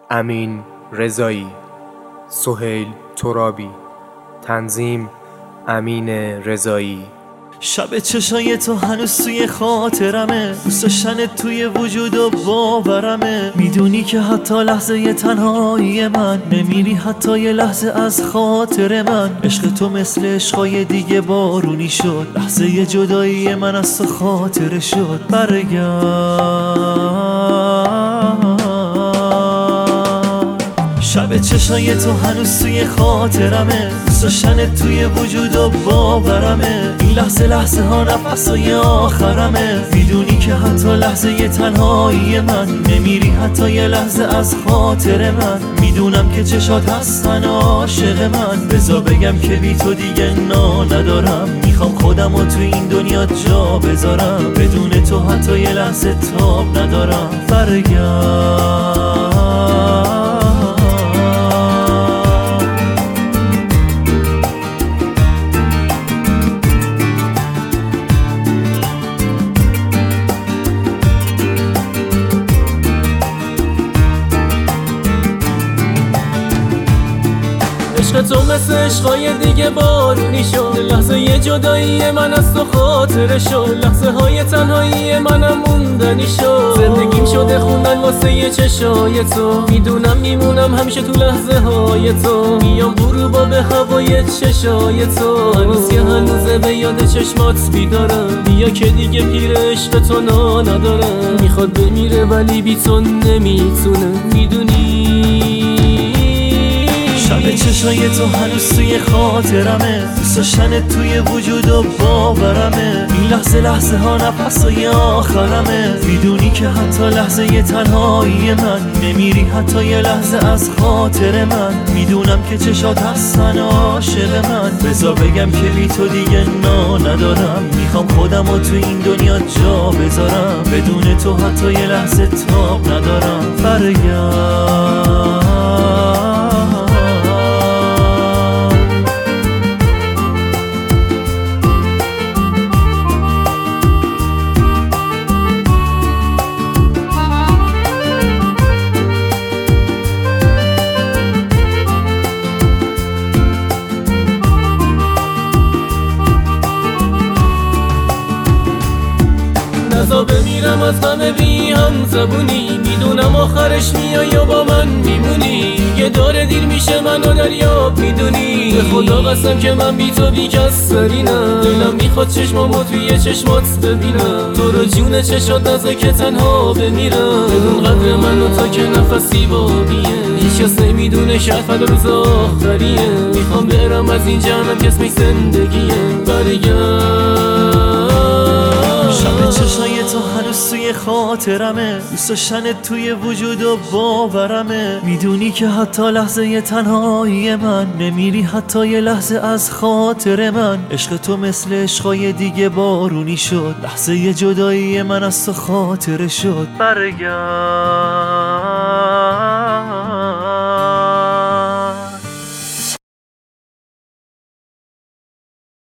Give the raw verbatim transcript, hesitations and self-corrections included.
امین رضایی، سهیل ترابی، تنظیم امین رضایی. شب چشای تو هنوز توی خاطرمه، دوست داشتنت توی وجود و باورمه. میدونی که حتی لحظه تنهایی من نمیری، حتی یه لحظه از خاطر من. عشق تو مثل عشقای دیگه بارونی شد، لحظه جدایی من از تو خاطره شد. برگرد شب چشای تو هنوز توی خاطرمه، دوست داشتنت توی وجود و باورمه. این لحظه لحظه ها نفسای آخرمه. میدونی که حتی لحظه تنهایی من نمیری، حتی یه لحظه از خاطر من. میدونم که چشات هستن عاشق من، بذار بگم که بی تو دیگه نا ندارم. میخوام خودم رو توی این دنیا جا بذارم، بدون تو حتی یه لحظه تاب ندارم. برگرد عشق تو مثل عشقای دیگه بارونی شد، لحظه یه جدایی من از تو خاطره شد. لحظه های تنهایی منم موندنی شد، زندگیم شده خوندن واسه یه چشای تو. میدونم میمونم همیشه تو لحظه های تو، میام غروبا به هوای چشای تو. هنوز یه هنوزه به یاد چشمات بیدارم، بیا که دیگه پیر عشق تو نا ندارم. میخواد بمیره ولی بی تو نمیتونه، میدونی شب چشای تو هنوز توی خاطرمه، دوست داشتنت توی وجود و باورمه. این لحظه لحظه ها نفسای آخرمه. میدونی که حتی لحظه تنهایی من نمیری، حتی یه لحظه از خاطر من. میدونم که چشات هستن عاشق من، بذار بگم که بی تو دیگه نا ندارم. میخوام خودم رو توی این دنیا جا بذارم، بدون تو حتی یه لحظه تاب ندارم. برگرد نزا بمیرم از غم بی هم زبونی. میدونم آخرش میای و با من میمونی، یه داره دیر میشه منو دریاب میدونی. به خدا قسم که من بی تو بی کس سرینم، دلم میخواد چشمامو توی چشمات ببینم. تو رو جون چشات نزا که تنها بمیرم، بدون قدر من و تا که نفسی باقیه. هیچ کس نمیدونه شاید فدا روز آخریه. میخوام برم از این جهنم که اسمش زندگیه. برگرد شب چشای تو هنوز توی خاطرمه، دوست داشتنت توی وجود و باورمه. میدونی که حتی لحظه تنهایی من نمیری، حتی یه لحظه از خاطر من. عشق تو مثل عشقای دیگه بارونی شد، لحظه جدایی من از تو خاطره شد. برگرد